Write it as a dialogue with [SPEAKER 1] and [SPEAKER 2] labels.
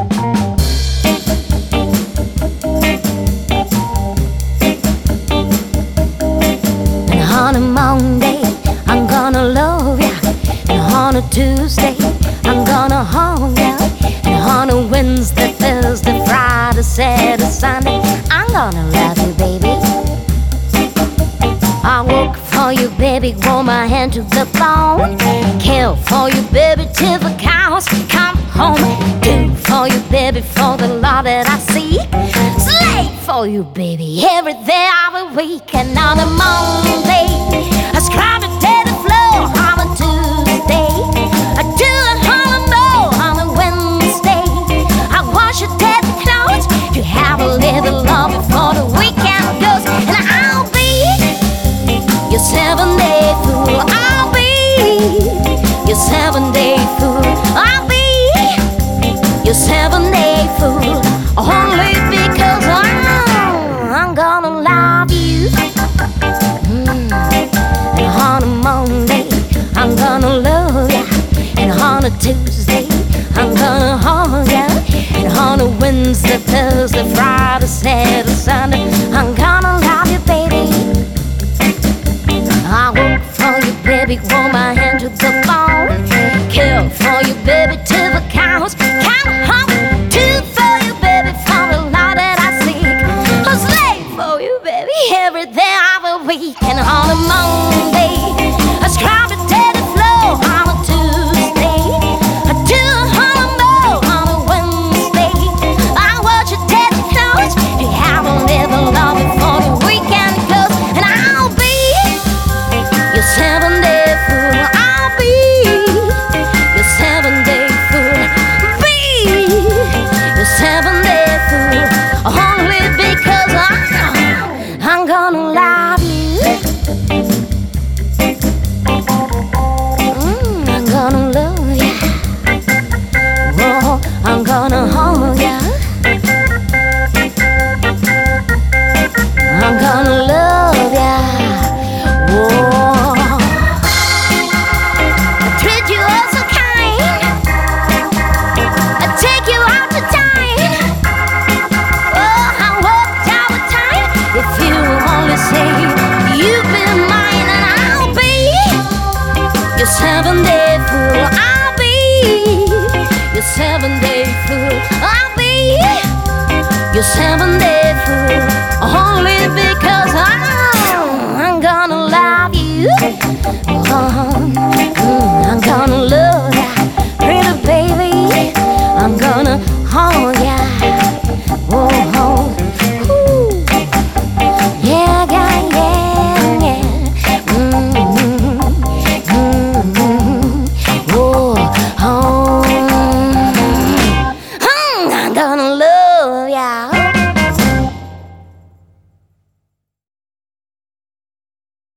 [SPEAKER 1] And on a Monday, I'm gonna love ya. And on a Tuesday, I'm gonna hold ya. And on a Wednesday, Thursday, Friday, Saturday, Sunday, I'm gonna love you, baby. I work for you, baby, roll my hand to the bone. Kill for you, baby, till the cows come home. Do for you, baby, for the love that I seek. Slave for you, baby, every day of the week. And on a Monday, I scrub it to the floor. On a Tuesday, I do it on a mow. On a Wednesday, I wash your dirty clothes. You have a little love before the weekend goes. And I'll be your 7-day fool. I'll be your 7-day fool. I'll be your 7-day fool. Only because I'm gonna love you. And on a Monday, I'm gonna love ya. And on a Tuesday, I'm gonna hold ya. And on a Wednesday, Thursday, Friday, Saturday, Sunday, I'm gonna love you, baby. I work for you, baby, roll my hand to the bone. Kill for you, baby, till the cows come home. Do for you, baby, for the love that I seek. A slave for you, baby, every day of the week. And on a Monday, I scrub it to the floor. On a Tuesday, I do it on a mow. On a Wednesday, I watch your dirty clothes. You have a little love before the weekend goes. And I'll be your 7-day fool. I'll be your 7-day fool. Be your 7-day fool. Only because I'm gonna love you. I'm gonna love ya. Oh, I'm gonna hold ya. I'm gonna love ya. Whoa. I treat you all so kind. I take you out to dine. Oh, I worked all the time. If you only say you've been mine, and I'll be your 7-day fool. I'll be your 7-day fool. I'll be your 7-day fool. Only because I'm gonna love you. I'm gonna love ya, pretty baby. I'm gonna hold ya. Whoa, ooh. Yeah, yeah, yeah, yeah. Whoa, oh. I'm gonna love ya.